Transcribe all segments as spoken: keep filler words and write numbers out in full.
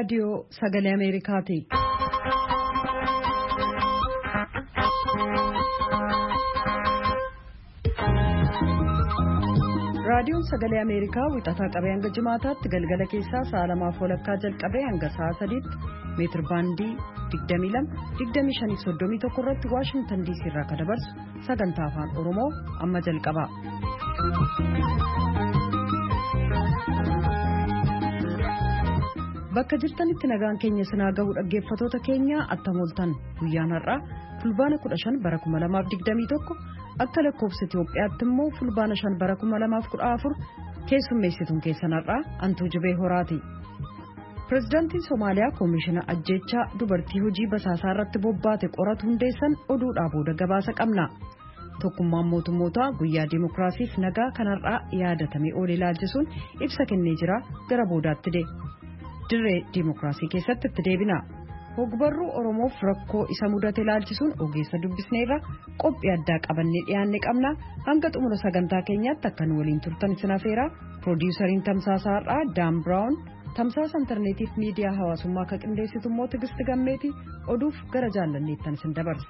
raadiyoo sagalee Ameerikaati. Raadiyoon sagalee Ameerikaa wixataa qabee hanga jimaataatti galgala keessaa sa'a lamaaf walakkaa jalqabee hanga sa'a sadiitti meetir baandii digdamii lama digdamii shanii soddomii tokko irratti Waashingtan D C irraa kan dabarsu sagantaa afaan Oromoo amma jalqaba. Bakka jirtanitti nagaan keenya sinaa gahu dhaggeeffatoota keenya attam ooltan guyyaan har'aa fulbaana kudha shan bara kuma lamaaf digdamii tokko akka lakkoofsa Itoophiyaatti immoo fulbaana shan bara kuma lamaaf kudha afur keessummeessituun keessan har'aa Antuu Jibee Horaati. Pireezidaantiin Somaaliyaa Koomishina Ajjeechaa dubartii hojii basaasaa irratti bobbaate qoratu hundeessan oduudhaa booda gabaasa qabna. Tokkummaan mootummootaa guyyaa Dimookiraasiif nagaa kanarraa yaadatamee oole ilaalchisuun ibsa kennee jira gara boodaatti de. Dirree Dimookiraasii keessatti itti deebina. Hogbarruu Oromoof rakkoo isa mudate ilaalchisuun ogeessa dubbisneerra qophii addaa qabannee dhiyaanne qabna. Hanga xumura sagantaa keenyaatti akka nu waliin turtan isin affeera. Piroodyusariin tamsaasa har'aa Daan Biraawun, tamsaasa intarneetiif miidiyaa hawaasummaa akka qindeessitu immoo Tigisti Gammeeti. Oduuf gara jaallanneettan isin dabarsa.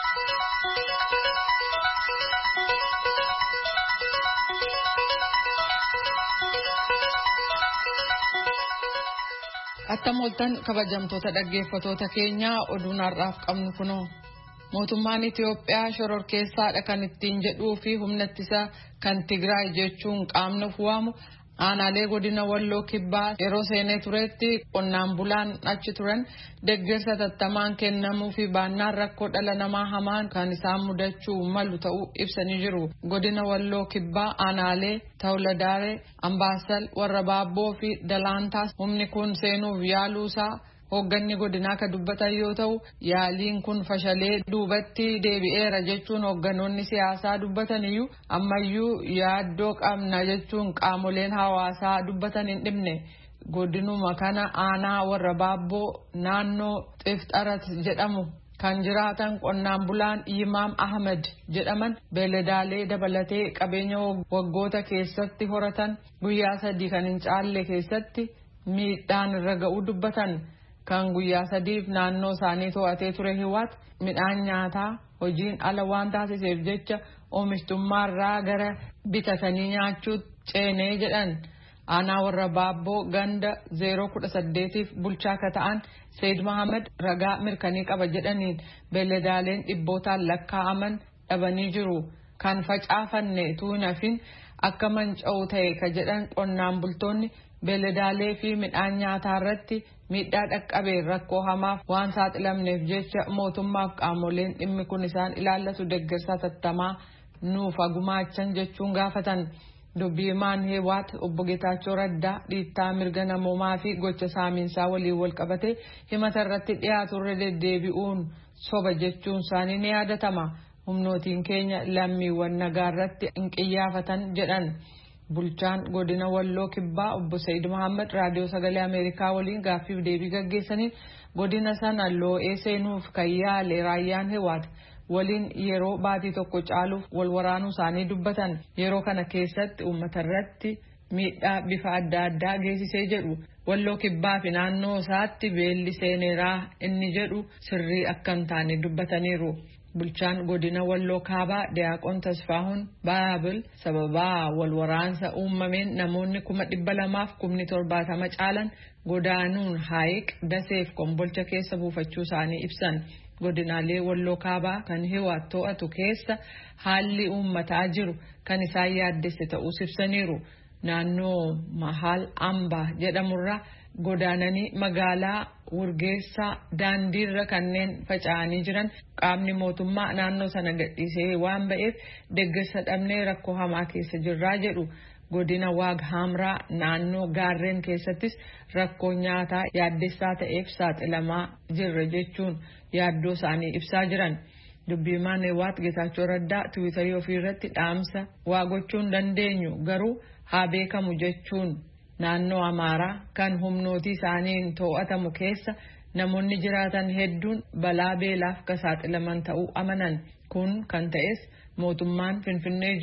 Attam ooltan kabajamtoota dhaggeeffatoota keenyaa oduun har'aaf qabnu kunoo mootummaan Itoophiyaa shororkeessaadha kan ittiin jedhuu fi humna ittisa kan Tigraay jechuun qaamni waamu aanaalee godina Walloo Kibbaa yeroo seenee turetti qonnaan bulaan achi turan deeggarsa tattamaan kennamuu fi baannaan rakkoo dhala namaa hamaan kan isaan mudachuu malu ta'uu ibsanii jiru. Godina Walloo Kibbaa aanaalee Tawladaaree, Ambaasal, Warra Baabboo fi Dalaantaas humni kun seenuuf yaaluusaa hoogganni godinaa ka dubbatan yoo ta'u yaaliin kun fashalee duubatti deebi'eera jechuun hoogganoonni siyaasaa dubbataniyyuu ammayyuu yaaddoo qabna jechuun qaamoleen hawaasaa dubbatan hin dhibne. Godinuma kana aanaa Warra Baabboo naannoo Xifxarat jedhamu kan jiraatan qonnaan bulaan Yimaam Ahmed jedhaman beeladaalee dabalatee qabeenya waggoota keessatti horatan guyyaa sadii kan hin caalle keessatti miidhaan irra ga'uu dubbatan. Kan guyyaa sadiif naannoo isaanii to'atee ture Hiwaat midhaan nyaataa hojiin ala waan taasiseef jecha oomishtummaarraa gara bitatanii nyaachuutti ceenee jedhan. Aanaa Warra Baabboo ganda zeeroo kudha saddeetiif bulchaa ka ta'an Seyd Mahamad ragaa mirkanii qaba jedhaniin beeladaaleen dhibbootaan lakkaa'aman dhabanii jiru. Kan facaafanne tuunafin akka manca'u ta'e ka jedhan qonnaan bultoonni beeladaalee fi midhaan nyaataa irratti miidhaa dhaqqabee rakkoo hamaaf waan saaxilamneef jecha mootummaaf qaamoleen dhimmi kun isaan ilaallatu deeggarsa tattamaa nuuf gumaachan jechuun gaafatan. Dubbii himaan Hiwaat obbo Geetaachoo Raddaa dhiittaa mirga namoomaa fi gocha saamiinsaa waliin wal qabate himata irratti dhiyaatu irra deddeebi'uun soba jechuun isaanii ni yaadatama. Humnootiin keenya lammiiwwan nagaa irratti hin qiyyaafatan jedhan. Bulchaan godina Walloo Kibbaa obbo Seyd Mahamad raadiyoo sagalee Ameerikaa waliin gaaffiif deebii gaggeessanii godina sana loo'ee seenuuf kan yaale raayyaan Hiwaat waliin yeroo baatii tokko caaluuf wal waraanuu isaanii dubbatan. Yeroo kana keessatti uummata irratti miidhaa bifa adda addaa geessisee jedhu. Walloo Kibbaa fi naannoo isaatti beelli seeneeraa inni jedhu sirrii akka hin taane dubbataniiru. Bulchaan godina Walloo Kaabaa Diyaaqoon Tasfaahun Baabil sababaa wal waraansa uumameen namoonni kuma dhibba lamaaf kumni torbaatama caalan godaanuun Haayiq Daseef Kombolcha keessa buufachuu isaanii ibsan. Godinaalee Walloo Kaabaa kan Hiwaat to'atu keessa haalli uummataa jiru kan isaan yaaddesse ta'uu ibsaniiru. Naannoo Mahal Ambaa jedhamurraa godaananii magaalaa Wurgeessaa daandiirra kanneen faca'anii jiran qaamni mootummaa naannoo sana gadhiisee waan ba'eef deeggarsa dhabnee rakkoo hamaa keessa jirraa jedhu. Godina Waag Hamraa naannoo gaarreen keessattis rakkoo nyaataa yaaddessaa ta'eef saaxilamaa jirra jechuun yaaddoo isaanii ibsaa jiran. Dubbii himaan Hiwaat Geetaachoo Raddaa Tiwiitarii ofii irratti dhaamsa waa gochuun dandeenyu garuu haa beekamu jechuun naannoo Amaaraa kan humnootii isaaniin to'atamu keessa namoonni jiraatan hedduun balaa beelaaf ka saaxilaman ta'uu amanan. Kun kan ta'es mootummaan Finfinnee jiru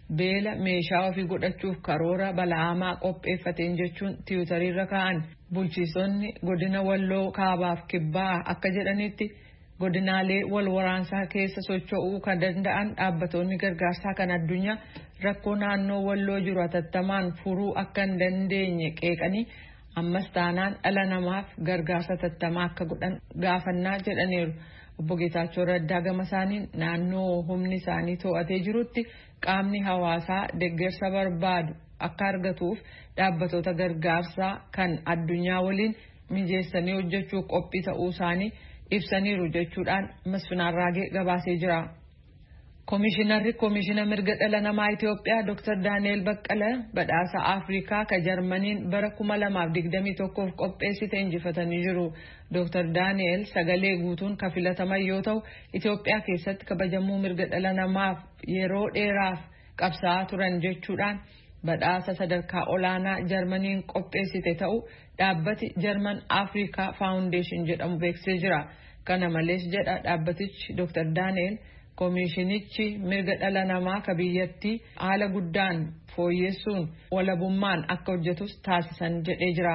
beela meeshaa ofii godhachuuf karoora bala'amaa qopheeffateen jechuun tiwutariirra ka'an. Bulchiisonni godina Walloo Kaabaaf Kibbaa akka jedhanitti godinaalee wal waraansaa keessa socho'uu kan danda'an dhaabbattoonni gargaarsaa kan addunyaa rakkoo naannoo Walloo jiru hatattamaan furuu akka hin dandeenye qeeqanii ammas taanaan dhala namaaf gargaarsa hatattamaa akka godhan gaafannaa jedhaniiru. Obbo Geetaachoo Raddaa gama isaaniin naannoo humni isaanii to'atee jirutti qaamni hawaasaa deeggarsa barbaadu akka argatuuf dhaabbattoota gargaarsaa kan addunyaa waliin mijeessanii hojjechuu qophii ta'uu isaanii ibsaniiru jechuudhaan Masfinaa Raagee gabaasee jira. Komishinarri Komishina Mirga Dhala Namaa Itoophiyaa Doktar Daani'el Baqqala badhaasa Afrikaa ka Jarmaniin bara kuma lamaaf digdamii tokkoof qopheessite injifatanii jiru. Doktar Daani'el sagalee guutuun ka filataman yoo ta'u Itoophiyaa keessatti kabajamuu mirga dhala namaaf yeroo dheeraaf qabsaa'aa turan jechuudhaan badhaasa sadarkaa olaanaa Jarmaniin qopheessite ta'u dhaabbati Jarman Afrikaa Foundation jedhamu beeksisee jira. Kana malees jedha dhaabbatichi Doktar Daani'el komishinichi mirga dhala namaa ka biyyattii haala guddaan fooyyessuun walabummaan akka hojjetus taasisan jedhee jira.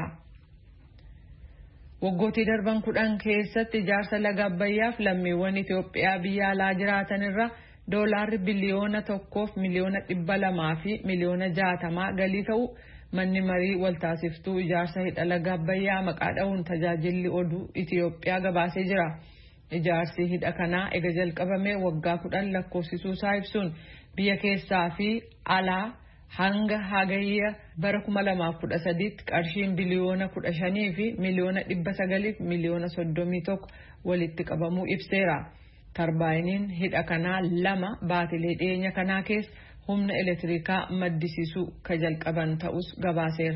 Waggootii darban kudhan keessatti ijaarsa laga Abbayyaaf lammiiwwan Itoophiyaa biyya alaa jiraatan irra doolaarri biliyoona tokkoof miliyoona dhibba lamaa fi miliyoona jaatamaa galii ta'u manni marii waltaasiftuu ijaarsa hidha laga Abbayyaa maqaa dha'uun tajaajilli oduu Itoophiyaa gabaasee jira. Ijaarsi hidha kanaa ega jalqabamee waggaa kudhan lakkoofsisuu isaa ibsuun biyya keessaa fi alaa hanga hagayya bara kuma lamaaf kudha sadiitti qarshiin biliyoona kudha shanii fi miliyoona dhibba sagaliif miliyoona soddomii tokko walitti qabamuu ibseera. Tarbaayiniin hidha kanaa lama baatilee dhiyeenya kanaa keessa humna elektirikaa maddisiisuu ka jalqaban ta'us gabaaseera.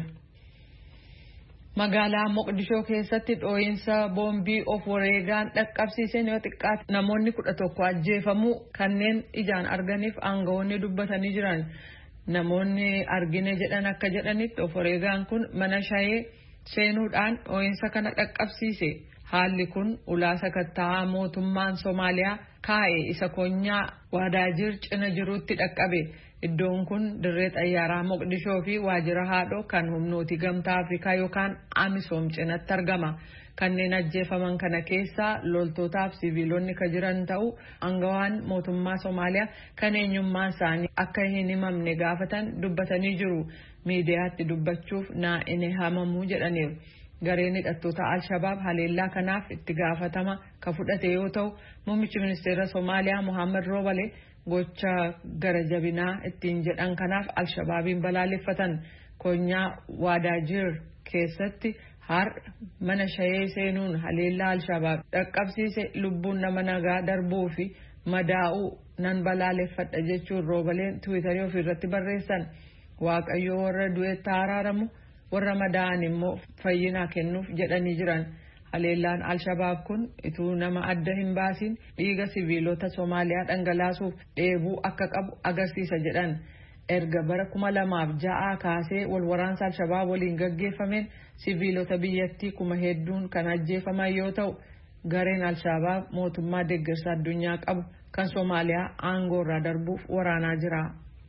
Magaalaa Moqdishoo keessatti dhooyinsa boombii of wareegaan dhaqqabsiiseen yoo xiqqaate namoonni kudha tokko ajjeefamuu kanneen ijaan arganiif aangawoonni dubbatanii jiran. Namoonni argine jedhan akka jedhanitti of wareegaan kun mana shayee seenuudhaan dhooyinsa kana dhaqqabsiise. Haalli kun ulaa sakatta'aa mootummaan Somaaliyaa kaa'e isa konyaa Wadaajir cina jirutti dhaqqabe. Iddoon kun dirree xayyaaraa Moqdishoo fi waajjira haadhoo kan humnooti gamtaa Afrikaa yookaan Amisom cinatti argama. Kanneen ajjeefaman kana keessaa loltootaaf siviilonni ka jiran ta'u aangawaan mootummaa Somaaliyaa kan eenyummaan isaanii akka hin himamne gaafatan dubbatanii jiru. Miidiyaatti dubbachuuf naa inni hamamuu jedhaniiru. Gareen hidhattoota Al-Shabaab haleellaa kanaaf itti gaafatama ka fudhate yoo ta'u muummichi ministeera Somaaliyaa Mohaammed Roobale gocha gara jabinaa ittiin jedhan kanaaf Al-Shabaabiin balaaleffatan. Konyaa Wadaajir keessatti har mana shayee seenuun haleellaa Al-Shabaab dhaqqabsiise lubbuun nama nagaa darbuu fi madaa'uu nan balaaleffadha jechuun Roobaleen Tiwiitarii ofirratti barreessan. Waaqayyo warra du'etti araaramu warra madaa'an immoo fayyinaa kennuuf jedhanii jiran. Haleellaan Al-Shabaab kun ituu nama adda hin baasin dhiiga siviilota Somaaliyaa dhangalaasuuf dheebuu akka qabu agarsiisa jedhan. Erga bara kuma lamaaf ja'aa kaasee wal waraansa Al-Shabaab waliin gaggeeffameen siviilota biyyattii kuma hedduun kan ajjeefaman yoo ta'u gareen Al-Shabaab mootummaa deeggarsa addunyaa qabu kan Somaaliyaa aangoorraa darbuuf waraanaa jira.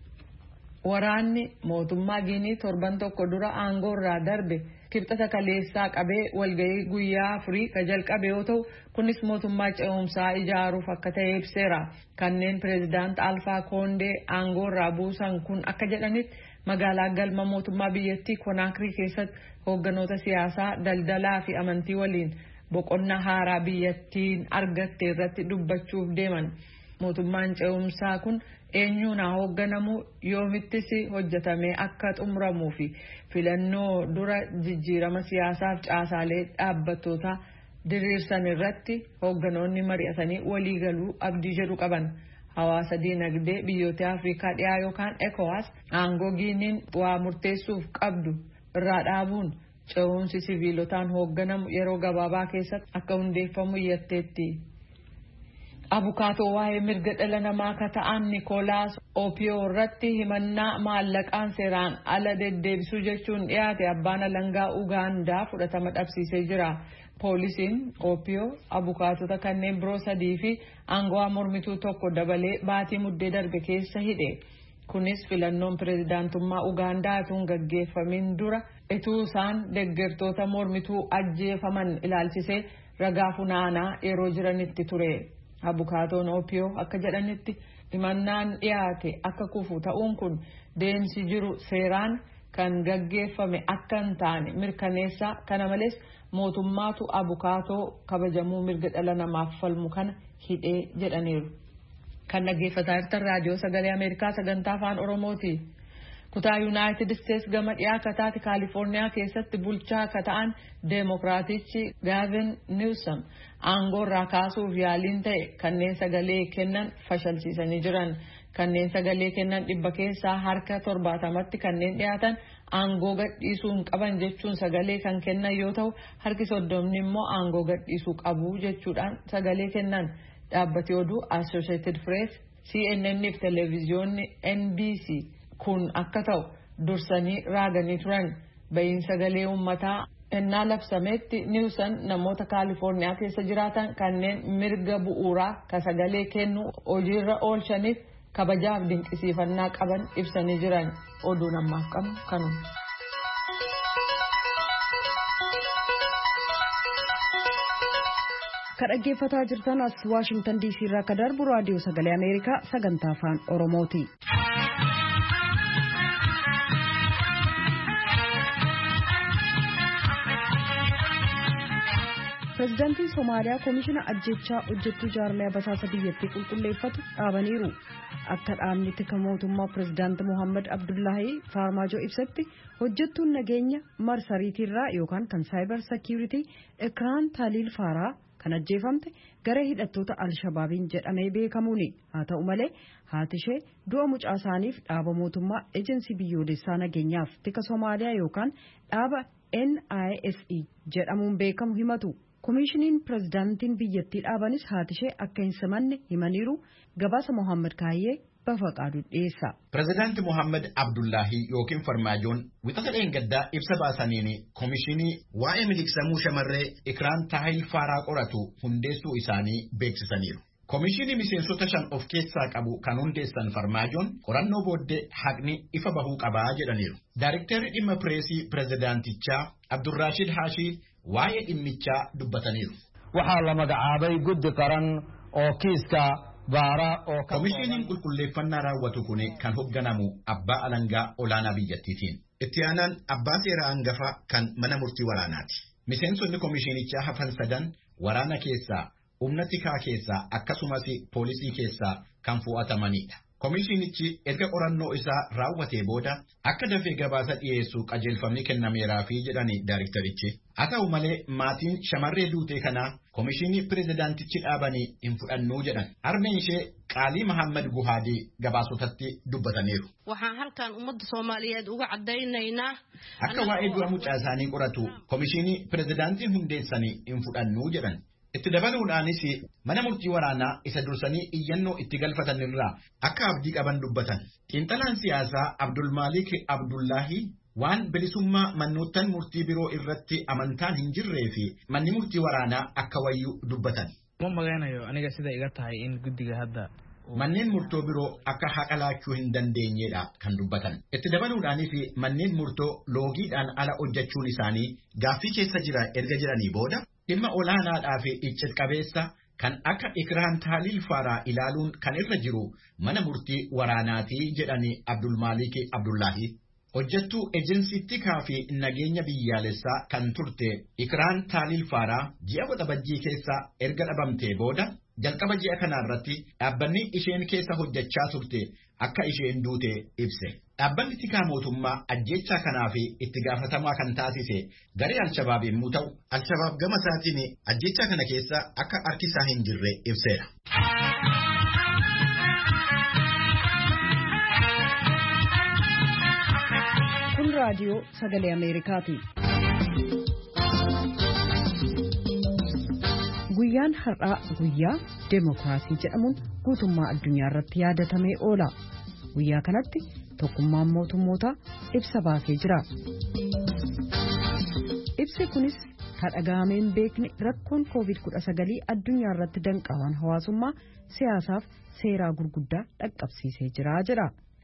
Waraanni mootummaa Giinii torban tokko dura aangoorraa darbe kibxata kaleessaa qabee walgahii guyyaa afurii ka jalqabe yoo ta'u kunis mootummaa ce'umsaa ijaaruuf akka ta'e ibseera. Kanneen pireezidaant Alfaa Koondee aangoorraa buusan kun akka jedhanitti magaalaa galma mootummaa biyyattii Konaakirii keessatti hoogganoota siyaasaa, daldalaa fi amantii waliin boqonnaa haaraa biyyattiin argatte irratti dubbachuuf deeman. Mootummaan ce'umsaa kun eenyuun haa hoogganamu, yoomittis hojjetamee akka xumuramuu fi filannoo dura jijjiirama siyaasaaf caasaalee dhaabbattoota diriirsan irratti hoogganoonni mari'atanii waliigaluu abdii jedhu qaban. Hawaasa diinagdee biyyoota Afrikaa dhiyaa yookaan ECOWAS aangoo Giiniin waa murteessuuf qabdu irraa dhaabuun ce'umsi siviilotaan hoogganamu yeroo gabaabaa keessatti akka hundeeffamu iyyatteetti. Abukaatoo waa'ee mirga dhala namaa ka ta'an Nikolaas Oopiyoo irratti himannaa maallaqaan seeraan ala deddeebisuu jechuun dhiyaate abbaan alangaa Ugaandaa fudhatama dhabsiisee jira. Poolisiin Oopiyoo abukaatota kanneen biroo sadii fi aangawaa mormituu tokko dabalee baatii muddee darbe keessa hidhe. Kunis filannoon pirezidaantummaa Ugaandaa utuu gaggeeffamin dura ituu isaan deeggartoota mormituu ajjeefaman ilaalchisee ragaa funaanaa yeroo jiranitti ture. Abukaatoon Opiyo akka jedhanitti himannaan dhiyaate akka kufu ta'uun kun deemsi jiru seeraan kan gaggeeffame akka hin taane mirkaneessa. Kana malees mootummaatu abukaatoo kabajamuu mirga dhala namaaf falmu kana hidhee jedhaniiru. Kan dhaggeeffataa jirtan raadiyoo sagalee Ameerikaa sagantaa afaan Oromooti. Kutaa Yuunaayitid Isteetsi gama dhiyaa kataati Kaalifoorniyaa keessatti bulchaa akka ta'an Deemokiraatichi Gaavin Niwsam aangoo irraa kaasuuf yaaliin ta'e kanneen sagalee kennan fashalsiisanii jiran. Kanneen sagalee kennan dhibba keessaa harka torbaatamatti kanneen dhiyaatan aangoo gadhiisuu hin qaban jechuun sagalee kan kennan yoo ta'u, harki soddomni immoo aangoo gadhiisuu qabu jechuudhaan sagalee kennan. Dhaabbati oduu Associated Press, C N N fi televiziyoonni N B C kun akka ta'u dursanii raaganii turan. Ba'iin sagalee uummataa ennaa labsametti Niwsan namoota Kaalifoorniyaa keessa jiraatan kanneen mirga bu'uuraa ka sagalee kennu hojiirra oolchaniif kabajaaf dinqisiifannaa qaban ibsanii jiran. Oduun ammaaf qabu kanuma. Kan dhaggeeffataa jirtan as Waashingtan D C irraa kan darbu raadiyoo sagalee Ameerikaa sagantaa afaan Oromooti. Pireezidaantiin Somaaliyaa Koomishina Ajjechaa hojjettuu jaarmiyaa basaasa biyyattii qulqulleeffatu dhaabaniiru. Akka dhaabni tika mootummaa Pireezidaanti Mohaammed Abdullaahi Faarmaajoo ibsatti hojjettuun nageenya marsariitiirraa yookaan kan saayibar sekiuritii Ikraan Taaliil Faaraa kan ajjeefamte garee hidhattoota Alshabaabiin jedhamee beekamuuni. Haa ta'u malee haati ishee du'a mucaa isaaniif dhaaba mootummaa ejensii biyyoolessaa nageenyaaf tika Somaaliyaa yookaan dhaaba N I S E jedhamuun beekamu himatu. Koomishiniin pireezidaantiin biyyattii dhaabanis haati ishee akka hin simanne himaniiru. Gabaasa Mohaammed Kaayyee Bafaqaaduu dhiyeessa. Pireezidaanti Mohaammed Abdullaahi yookiin Farmaajoon wixata dheengaddaa ibsa baasaniin koomishinii waa'ee miliqsamuu shamarree Ikraan Taahil Faaraa qoratu hundeessuu isaanii beeksisaniiru. Koomishinii miseensota shan of keessaa qabu kan hundeessan Farmaajoon qorannoo booddee haqni ifa bahuu qabaa jedhaniiru. Daarektarri dhimma pireesii pireezidaantichaa Abdurraashid Haashii waa'ee dhimmichaa dubbataniiru. Waxaa la magacaabay guddi qaran oo kiiska baara oo koomishiniin qulqulleeffannaa raawwatu kun kan hoogganamu abbaa alangaa olaanaa biyyattiitiin. Itti aanaan abbaa seeraa hangafa kan mana murtii waraanaati. Miseensonni koomishinichaa hafan sadan waraana keessaa, humna tikaa keessaa akkasumas poolisii keessaa kan fu'atamanidha. Koomishinichi erga qorannoo isaa raawwatee booda akka dafee gabaasa dhiyeessu qajeelfamni kennameeraa fi jedhani daarektarichi. Haa ta'u malee maatiin shamarree duutee kanaa koomishinii pireezidaantichi dhaabanii hin fudhannuu jedhan. Harmeen ishee Qaalii Mahammad Guhaadii gabaasotatti dubbataniiru. Waxaan halkan ummadda Soomaaliyeed uga cadaynaynaa akka waa'ee du'a mucaa isaanii qoratu koomishinii pireezidaantiin hundeessanii hin fudhannuu jedhan. Itti dabaluudhaanis mana murtii waraanaa isa dursanii iyyannoo itti galfatan irraa akka abdii qaban dubbatan. Xiinxalaan siyaasaa Abdulmaalik Abdullaahi waan bilisummaa mannootan murtii biroo irratti amantaan hin jirree fi manni murtii waraanaa akka wayyuu dubbatan. Aniga sida iga tahay in guddiga hadda manneen murtoo biroo akka haqa laachuu hin dandeenyedha kan dubbatan. Itti dabaluudhaanis manneen murtoo loogiidhaan ala hojjechuun isaanii gaaffii keessa jira erga jiranii booda dhimma olaanaadhaa fi iccit qabeessa kan akka Ikraan Taaliil Faaraa ilaaluun kan irra jiru mana murtii waraanaatii jedhanii Abdulmaalik Abdullaahi. Hojjettuu ejensii tikaa fi nageenya biyyaalessaa kan turte Ikraan Taaliil Faaraa ji'a waxabajjii keessa erga dhabamtee booda jalqaba ji'a kanarratti dhaabbanni isheen keessa hojjechaa turte akka isheen duute ibse. Dhaabbanni tikaa mootummaa ajjechaa kanaa fi itti gaafatamaa kan taasise garee Alshabaab yommuu ta'u, Alshabaab gama isaatiin ajjechaa kana keessa akka harki isaa hin jirre ibseera. Kun raadiyoo sagalee Ameerikaati. Guyyaan har'aa guyyaa Deemokiraasii jedhamuun guutummaa addunyaa irratti yaadatamee oola. Guyyaa kanatti tokkummaan mootummootaa ibsa baasee jira. Ibsi kunis kadhagaameen beekni rakkoon koovid kudha sagal addunyaa irratti danqaawwan hawaasummaa siyaasaaf seeraa gurguddaa dhaqqabsiisee jira jedha.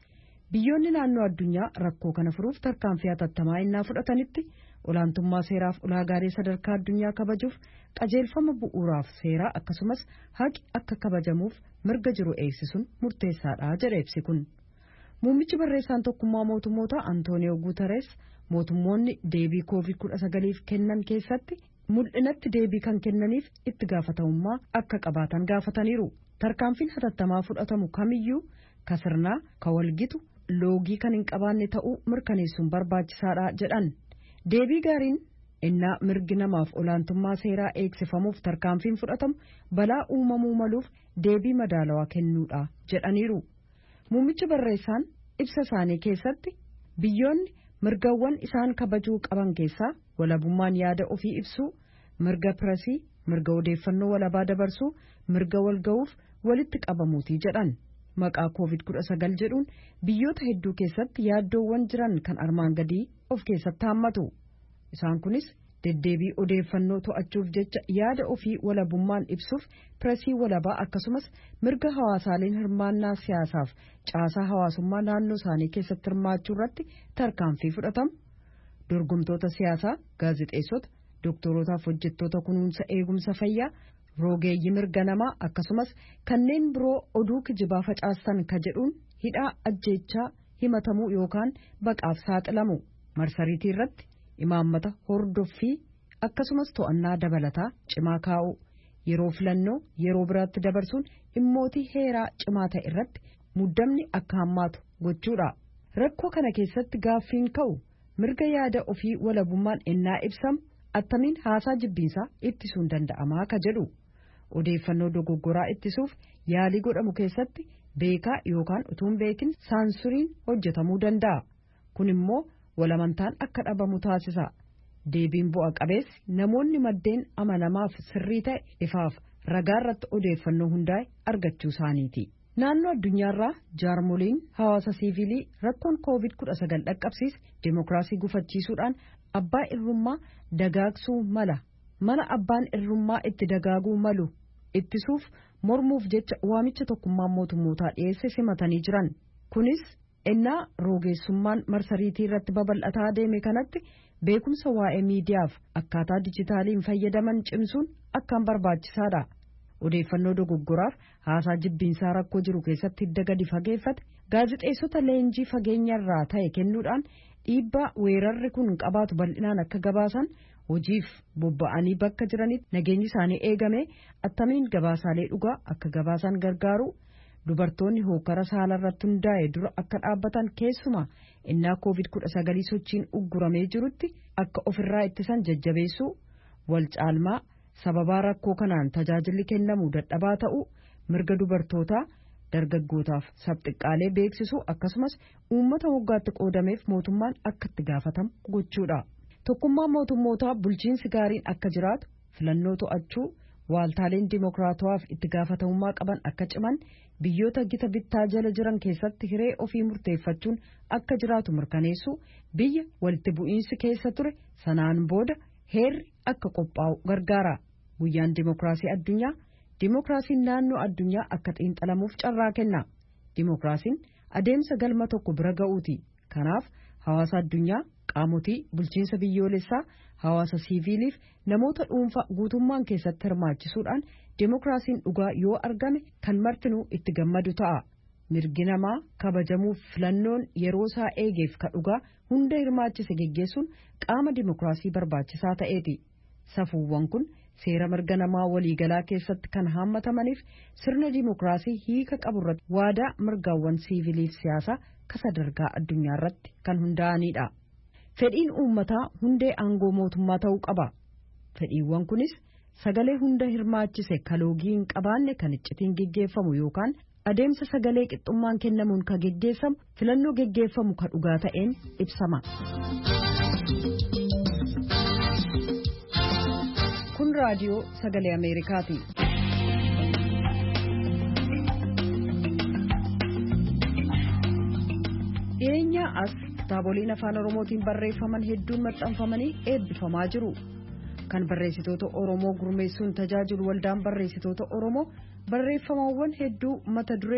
biyyoonni naannoo addunyaa rakkoo kana furuuf tarkaanfii hatattamaa innaa fudhatanitti olaantummaa seeraaf ulaagaalee sadarkaa addunyaa kabajuuf qajeelfama bu'uuraaf seeraa akkasumas haqi akka kabajamuuf mirga jiru eegsisuun murteessaadha jedha ibsi kun. Muummichi barreessaan tokkummaa mootummoota Antooniyoo Guuteres mootummoonni deebii koovid kudha sagaliif kennan keessatti mul'inatti deebii kan kennaniif itti gaafatamummaa akka qabaatan gaafataniiru. Tarkaanfiin hatattamaa fudhatamu kamiyyuu ka sirnaa ka walgitu loogii kan hin qabaanne ta'uu mirkaneessuun barbaachisaadha jedhan. Deebii gaariin innaa mirgi namaaf olaantummaa seeraa eegsifamuuf tarkaanfiin fudhatamu balaa uumamuu maluuf deebii madaalawaa kennuudha jedhaniiru. Muummichi barreessaan ibsa isaanii keessatti biyyoonni mirgawwan isaan kabajuu qaban keessaa walabummaan yaada ofii ibsuu, mirga pireesii, mirga odeeffannoo walabaa dabarsuu, mirga walga'uuf walitti qabamuutii jedhan. Maqaa koovid kudha sagal jedhuun biyyoota hedduu keessatti yaaddoowwan jiran kan armaan gadii of keessatti hammatu. Isaan kunis deddeebii odeeffannoo to'achuuf jecha yaada ofii walabummaan ibsuuf pireesii walabaa akkasumas mirga hawaasaaleen hirmaannaa siyaasaaf caasaa hawaasummaa naannoo isaanii keessatti hirmaachuu irratti tarkaanfii fudhatamu. Dorgomtoota siyaasaa, gaazexeessota, doktorotaaf hojjettoota kunuunsa eegumsa fayyaa, roogeeyyii mirga namaa akkasumas kanneen biroo oduu kijibaa facaastan ka jedhuun hidhaa ajjeechaa himatamuu yookaan baqaaf saaxilamu. Marsariitii irratti imaammata hordoffii akkasumas to'annaa dabalataa cimaa kaa'u. Yeroo filannoo yeroo biraatti dabarsuun dhimmootii heeraa cimaa ta'e irratti muddamni akka hammaatu gochuudha. Rakkoo kana keessatti gaaffiin ka'u mirga yaada ofii walabummaan ennaa ibsamu attamiin haasaa jibbiinsaa ittisuun danda'amaa ka jedhu. Odeeffannoo dogoggoraa ittisuuf yaalii godhamu keessatti beekaa yookaan utuun beekin saansuriin hojjetamuu danda'a. Kun immoo walamantaan akka dhabamu taasisa. Deebiin bu'a qabeessi namoonni maddeen amanamaaf sirrii ta'e ifaaf ragaa irratti odeeffannoo hundaa'e argachuu isaaniiti. Naannoo addunyaarraa jaarmoliin hawaasa siivilii rakkoon koovid kudha sagal dhaqqabsiis dimokiraasii gufachiisuudhaan abbaa irrummaa dagaagsuu mala. Mana abbaan irrummaa itti dagaaguu malu ittisuuf mormuuf jecha waamicha tokkummaa mootummootaa dhiyeesse simatanii jiran. Kunis ennaa roogeessummaan marsariitii irratti babal'ataa deeme kanatti beekumsa waa'ee miidiyaaf akkaataa dijitaaliin fayyadaman cimsuun akkaan barbaachisaadha. Odeeffannoo dogoggoraaf haasaa jibbiinsaa rakkoo jiru keessatti hidda gadi fageeffate gaazexeessota leenjii fageenyarraa ta'e kennuudhaan dhiibbaa weerarri kun qabaatu bal'inaan akka gabaasan hojiif bobba'anii bakka jiranitti nageenyi isaanii eegame attamiin gabaasaalee dhugaa akka gabaasan gargaaru. Dubartoonni hookara saala irratti hundaa'e dura akka dhaabbatan keessumaa innaa koovid kudha sagalii sochiin ugguramee jirutti akka ofirraa ittisan jajjabeessuu, wal caalmaa sababaa rakkoo kanaan tajaajilli kennamuu dadhabaa ta'uu, mirga dubartootaa, dargaggootaaf sabxiqqaalee beeksisuu akkasumas uummata waggaatti qoodameef mootummaan akka itti gaafatamu gochuudha. Tokkummaa mootummootaa bulchiinsi gaariin akka jiraatu filannoo to'achuu, waaltaaleen dimokiraatawaaf itti gaafatamummaa qaban akka ciman, biyyoota gita bittaa jala jiran keessatti hiree ofii murteeffachuun akka jiraatu mirkaneessuu, biyya walitti bu'iinsi keessa ture sanaan booda heerri akka qophaa'u gargaara. Guyyaan dimokiraasii addunyaa dimokiraasiin naannoo addunyaa akka xiinxalamuuf carraa kenna. Dimokiraasiin adeemsa galma tokko bira ga'uuti. Kanaaf hawaasa addunyaa, qaamotii bulchiinsa biyyoolessaa, hawaasa siiviiliif namoota dhuunfaa guutummaan keessatti hirmaachisuudhaan dimokiraasiin dhugaa yoo argame kan martinuu itti gammadu ta'a. Mirgi namaa kabajamuuf filannoon yeroo isaa eegeef ka dhugaa hunda hirmaachise geggeessuun qaama dimokiraasii barbaachisaa ta'eeti. Safuuwwan kun seera mirga namaa waliigalaa keessatti kan haammatamaniif sirna dimokiraasii hiika qaburratti waadaa mirgaawwan siiviiliif siyaasaa ka sadarkaa addunyaa irratti kan hundaa'anidha. Fedhiin uummataa hundee aangoo mootummaa ta'uu qaba. Fedhiiwwan kunis sagalee hunda hirmaachise kaloogii hin qabaanne kan iccitiin geggeeffamu yookaan adeemsa sagalee qixxummaan kennamuun ka geggeessamu filannoo geggeeffamu ka dhugaa ta'een ibsama. Kun raadiyoo sagalee Ameerikaati. Dhiyeenya as kitaaboleen afaan Oromootiin barreeffaman hedduun maxxanfamanii eebbifamaa jiru. Kan barreessitoota Oromoo gurmeessuun tajaajilu waldaan barreessitoota Oromoo barreeffamawwan hedduu mata dureef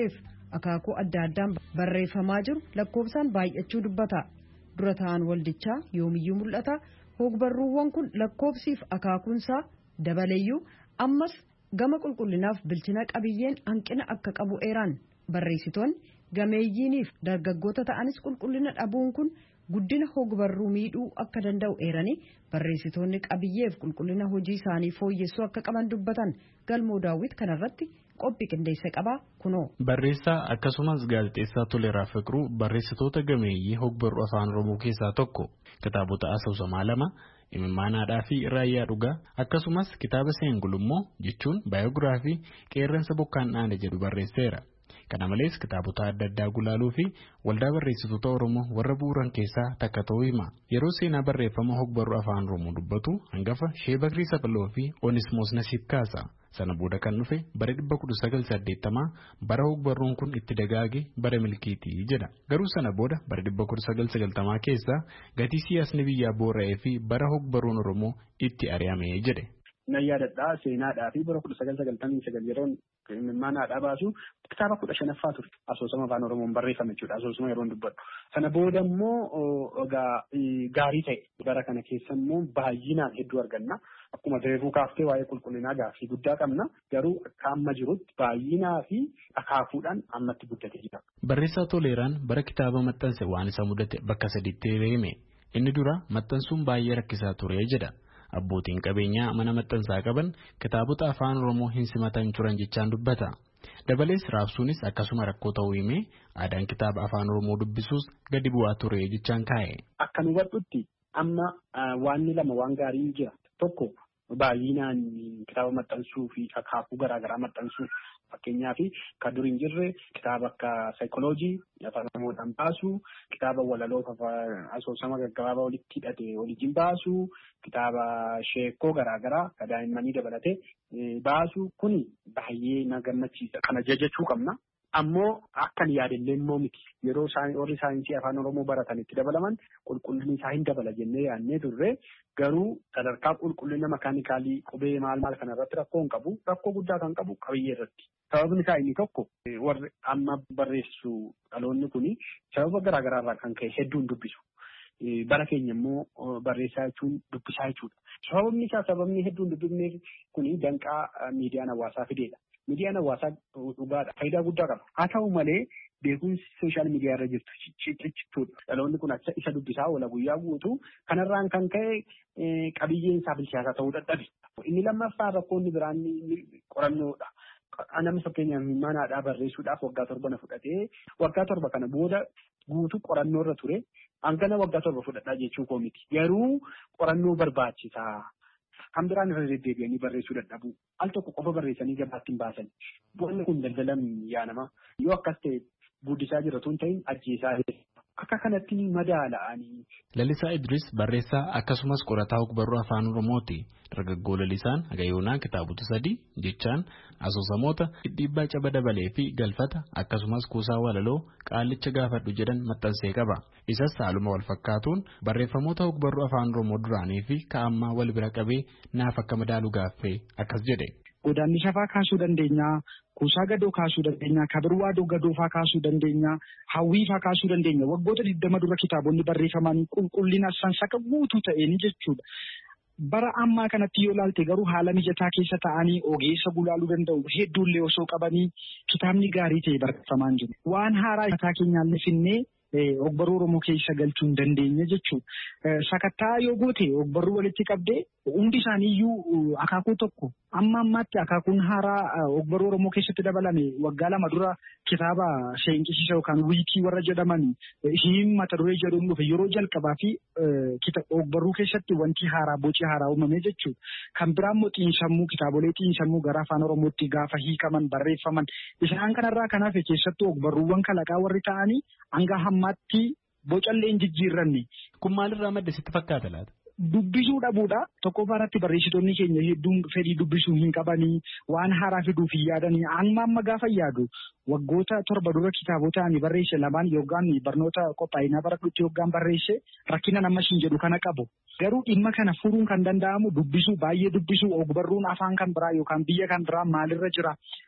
akaakuu adda addaan barreeffamaa jiru lakkoofsaan baay'achuu dubbata. Dura ta'an waldichaa yoomiyyuu mul'ata hogbarruuwwan kun lakkoofsiif akaakuunsaa dabaleeyyuu ammas gama qulqullinaaf bilchina qabiyyeen hanqina akka qabu eeran. Barreessitoonni gameeyyiiniif dargaggoota ta'anis qulqullina dhabuun kun guddina hogbarruu miidhuu akka danda'u eeranii barreessitoonni qabiyyeef qulqullina hojii isaanii fooyyessuu akka qaban dubbatan. Galmoo Daawwit kanarratti qophii qindeessa qabaa kunoo. Barreessaa akkasumas gaazexeessaa Toleeraa Fiqiruu barreessitoota gameeyyii hogbarruu afaan Oromoo keessaa tokko. Kitaabota asoosamaa lama Imimmaanaadhaa fi Raayyaa Dhugaa akkasumas kitaaba Seengulummoo jechuun baayogiraafii qeerransa bokkaan dhaane jedhu barreesseera. Kana malees kitaabota adda addaa gulaaluu fi waldaa barreessitoota Oromoo warra bu'uuran keessaa takka ta'uu hima. Yeroo seenaa barreeffama hogbarruu afaan Oromoo dubbatu hangafa Shee Bakrii Saqaloo fi Onismoos Nasiib kaasa. Sana booda kan dhufe bara dhibba kudha sagal saddeettamaa bara hogbarruun kun itti dagaage bara milkiitii jedha. Garuu sana booda bara dhibba kudha sagal sagaltamaa keessa gatii siyaasni biyyaa boora'ee fi bara hogbarruun Oromoo itti ari'ame jedhe. Na yaadadhaa seenaadhaa fi bara kudha sagal sagaltamii sagal yeroon imimmaanaadhaa baasu kitaaba kudha shanaffaa ture asoosama afaan Oromoon barreeffame jechuudha asoosama yeroon dubbadhu. Sana booda immoo gaarii ta'e bara kana keessa immoo baay'inaan hedduu arganna. Akkuma reefuu kaaftee waa'ee qulqullinaa gaaffii guddaa qabna garuu akka amma jirutti baay'inaa fi akaakuudhaan ammatti guddatee jira. Barreessaa Toleeraan bara kitaaba maxxanse waan isa mudate bakka sadiitti hime. Inni dura maxxansuun baay'ee rakkisaa ture jedha. Abbootiin qabeenyaa mana maxxansaa qaban kitaabota afaan Oromoo hin simatan turan jechaan dubbata. Dabalees raabsuunis akkasuma rakkoo ta'uu himee aadaan kitaaba afaan Oromoo dubbisuus gadi bu'aa ture jechaan kaa'e. Akka nu hubadhutti amma waanni lama waan gaariin jira. Tokko baay'inaan kitaaba maxxansuu fi akaakuu garaagaraa maxxansuu fakkeenyaaf kan dur hin jirre kitaaba akka saayikooloojii afaan Oromoodhaan baasuu kitaaba walaloo asoosama gaggabaabaa walitti hidhate waliin baasuu kitaaba sheekoo garaagaraa kan daa'immanii dabalatee baasuu kuni baay'ee na gammachiisa. Kana jajachuu qabna. Ammoo akkan yaadallee immoo miti yeroo warri saayinsii afaan Oromoo baratan itti dabalaman qulqullinni isaa hin dabala jennee yaadnee turre garuu sadarkaa qulqullina makaanikaalii qubee maal maal kana irratti rakkoo hin qabu rakkoo guddaa kan qabu qabiyyee irratti. Sababni isaa inni tokko warri amma barreessu dhaloonni kuni sababa garaagaraa irraa kan ka'e hedduun dubbisu. Bara keenya immoo barreessaa jechuun dubbisaa jechuudha. Sababni isaa sababni hedduun dubbifneef kuni danqaa miidiyaan hawaasaa fideedha. Miidiyaan hawaasaa dhugaadha. Faayidaa guddaa qaba. Haa ta'u malee beekumsi sooshaal miidiyaa irra jirtu ciccituudha. Dhaloonni kun isa dubbisaa oola guyyaa guutuu kanarraan kan ka'e qabiyyeen isaa bilchaataa ta'uu dadhabe. Inni lammaffaa rakkoonni biraan qorannoodha. Namni fakkeenyaaf imimmaanaadhaa barreessuudhaaf waggaa torba na fudhatee waggaa torba kana booda guutuu qorannoo irra ture hangana waggaa torba fudhadhaa jechuu koo miti. Garuu qorannoo barbaachisaa. Kan biraan irra deddeebi'anii barreessuu dadhabu al tokko qofa barreessanii gabaatti hin baasan. Wanni kun daldalan yaa nama yoo akkas ta'e guddisaa jiratu hin ta'in ajjeesaa akka kanatti madaala'anii. Lalisaa Idris barreessaa akkasumas qorataa ogbarruu afaan Oromooti. Dargaggoo Lalisaan Hagayoonaa kitaabota sadii jechaan asoosamoota dhiibbaa caba dabalee fi galfata akkasumas kuusaa walaloo qaallicha gaafadhu jedhan maxxansee qaba. Isas haaluma wal fakkaatuun barreeffamoota ogbarruu afaan Oromoo duraanii fi ka'ammaa wal bira qabee naaf akka madaalu gaaffee akkas jedhe. Godaanni shafaa kaasuu dandeenya, kuusaa gadoo kaasuu dandeenya, kabirwaa gadoofaa kaasuu dandeenya, hawwiifaa kaasuu dandeenya. Waggoota digdama dura kitaabonni barreeffaman qulqullina sansaka guutuu ta'een jechuudha. Bara ammaa kanatti yoo ilaalte garuu haala mijataa keessa ta'anii ogeessa gulaaluu danda'u hedduullee osoo qabanii kitaabni gaarii ta'e barreeffamaan jiru. Waan haaraa mataa keenyaallee finnee ogbarruu Oromoo keessa galchuu hin dandeenye jechuudha. Sakattaa yoo goote ogbarruu walitti qabdee hundi isaaniiyyuu akaakuu tokko amma ammaatti akaakuun haaraa ogbarruu Oromoo keessatti dabalame waggaa lama dura kitaaba seenqisiisa yookaan wiikii warra jedhaman hiin mata duree jedhuun dhufe yeroo jalqabaa fi ogbarruu keessatti wanti haaraa boci haaraa uumame jechuudha. Kan biraan immoo xiinsammuu kitaabolee xiinsammuu gara afaan Oromootti gaafa hiikaman barreeffaman isaan kanarraa kanaaf keessattuu ogbarruuwwan kalaqaa warri ta'anii hanga hammaatti bocallee hin jijjiirranne. Kun maalirraa madde sitti fakkaata laata? Dubbisuu dhabuudha. Tokkoffaa irratti barreessitoonni keenya hedduun fedhii dubbisuu hin qabanii waan haaraa fiduuf hin yaadanii amma amma gaafa yaadu waggoota torba dura kitaabota ani barreesse lamaan yookaan barnoota qophaa'inaa baradhutti yookaan barreesse rakkina nama siin jedhu kana qabu. Garuu dhimma kana furuun kan danda'amu dubbisuu baay'ee dubbisuu ogbarruun afaan kan biraa yookaan biyya kan biraa maalirra jira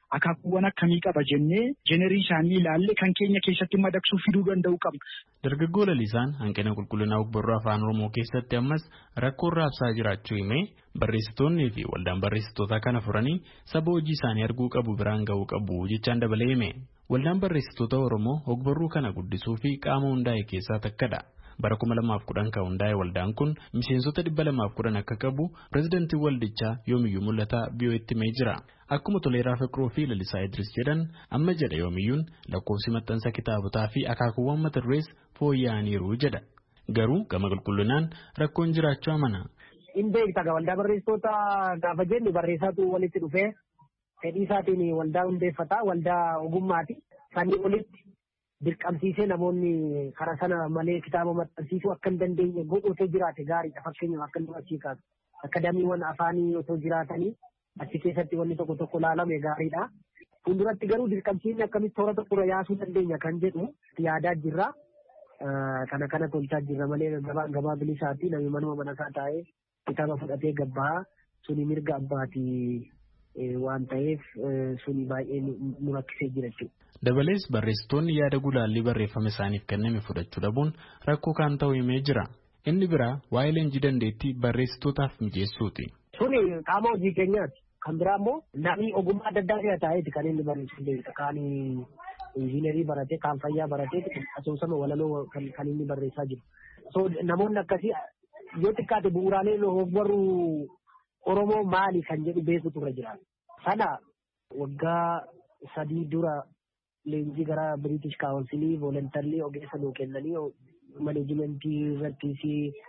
akaakuuwwan akkamii qaba jennee jenerii isaanii ilaalle kan keenya keessatti madaqsuu fiduu danda'u qabna. Dargaggoo Lalisaan hanqina qulqullinaa ogbarruu afaan Oromoo keessatti ammas rakkoo raabsaa jiraachuu himee barreessitoonnii fi waldaan barreessitootaa kana furanii saba hojii isaanii arguu qabu biraan ga'uu qabu jechaan dabalee hime. Waldaan barreessitoota Oromoo ogbarruu kana guddisuu fi qaama hundaa'e keessaa takkadha. Bara kuma lamaaf kudhan kan hundaa'e waldaan kun miseensota dhibba lamaaf kudhan akka qabu pirezidantii waldichaa yoomiyyuu mul'ataa biyyooti himee jira. Akkuma Toleeraa Fiqiruu fi Lalisaa Idris jedhan amma jedha yoomiyyuun lakkoofsi maxxansa kitaabotaa fi akaakuuwwan mata durees fooyya'aniiru jedha. Garuu gama qulqullinaan rakkoon jiraachuu amana. In beektaa waldaa barreessitoota gaafa jennu barreessaatu walitti dhufee fedhii isaatiin waldaa hundeeffata waldaa ogummaati. Sanii olitti dirqamsiisee namoonni karaa sana malee kitaaba maxxansiisuu akka hin dandeenye godhutee jiraate gaariidha. Fakkeenyaaf akka nu achii kaasu akadaamiiwwan afaanii otoo jiraatanii achi keessatti wanni tokko tokko laalame gaariidha. Fuulduratti garuu dirqamsiisni akkamitti toora tokkorra yaasuu dandeenya kan jedhu yaadaa jirra. Kana kana tolchaa jirra malee gabaan gabaa bilisaatti namni manuma manasaa taa'ee kitaaba fudhatee gabbaa suni mirga abbaatii waan ta'eef suni baay'ee nu rakkisee jira jechuudha. Dabalees barreessitoonni yaada gulaallii barreeffama isaaniif kenname fudhachuu dhabuun rakkoo kan ta'u himee jira. Inni biraa waa'ee leenjii dandeettii barreessitootaaf mijeessuuti. Suni qaama hojii keenyaati. Kan biraa immoo namni ogummaa adda addaa ta'eeti kan inni barreessuu danda'u. Kaan injiinerii baratee, kaan fayyaa baratee asoosama walaloo kan inni barreessaa jiru. So namoonni akkasii yoo xiqqaate bu'uuraalee ogbarruu Oromoo maali kan jedhu beekutu irra jira. Sana waggaa sadii dura leenjii gara British Council voluntarily ogeessa nuu kennanii maneejimentii irrattis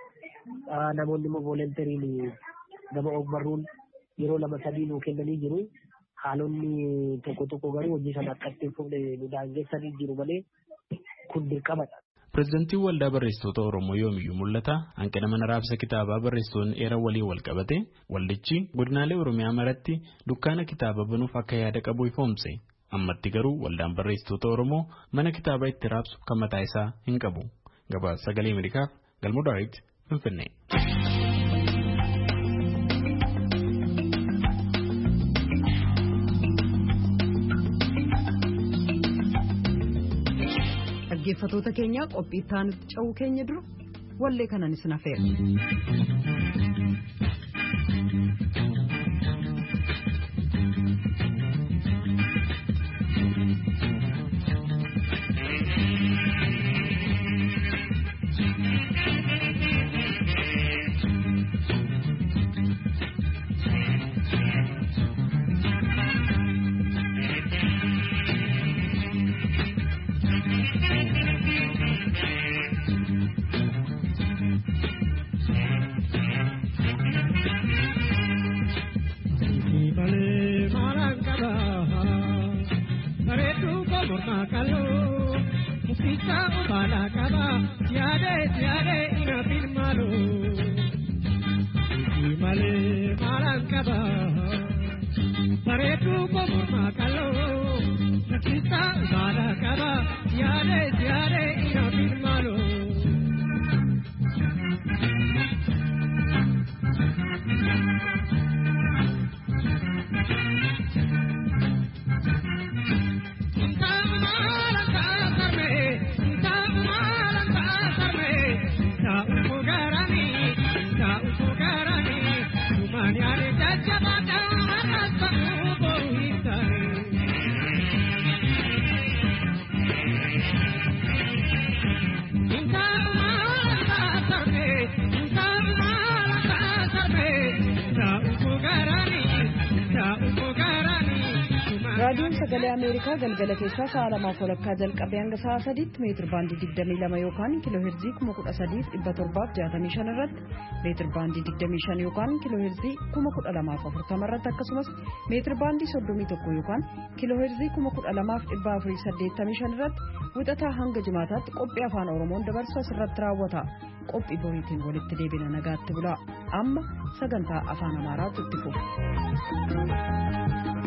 namoonni immoo voluntariin gama ogbarruun yeroo lama sadii nuu kennanii jiru. Haalonni tokko tokko garuu hojii sana akkatti fuudhee nu daangessanii jiru malee kun dirqamadha. Pireezidantiin waldaa barreessitoota Oromoo yoomiyyuu mul'ata hanqina mana raabsa kitaabaa barreessitoonni eeran waliin wal qabate waldichi godinaalee Oromiyaa maratti dukkaana kitaaba banuuf akka yaada qabu ifoomse. Ammatti garuu waldaan barreessitoota Oromoo mana kitaabaa itti raabsu kan mataa isaa hin qabu. Gabaasa Sagalee Ameerikaaf Galmoo Daawit Finfinnee. Dhaggeeffattoota keenya qophii itti aanutti ce'uu keenya dura wallee kanan isin affeera. Raadiyoon Sagalee Ameerikaa galgala keessaa sa'a lamaaf walakkaa jalqabee hanga sa'a sadiitti meetir baandii digdamii lama yookaan kiiloo heerzii kuma kudha sadiif dhibba torbaaf jaatamii shan irratti meetir baandii digdamii shan yookaan kiiloo heerzii kuma kudha lamaaf afurtama irratti akkasumas meetir baandii soddomii tokko yookaan kiiloo heerzii kuma kudha lamaaf dhibba afurii saddeettamii shan irratti wixataa hanga jimaataatti qophii afaan Oromoon dabarsu asirratti raawwata. Qophii boriitiin walitti deebina nagaatti bulaa. Amma sagantaa afaan Amaaraatu itti fufa.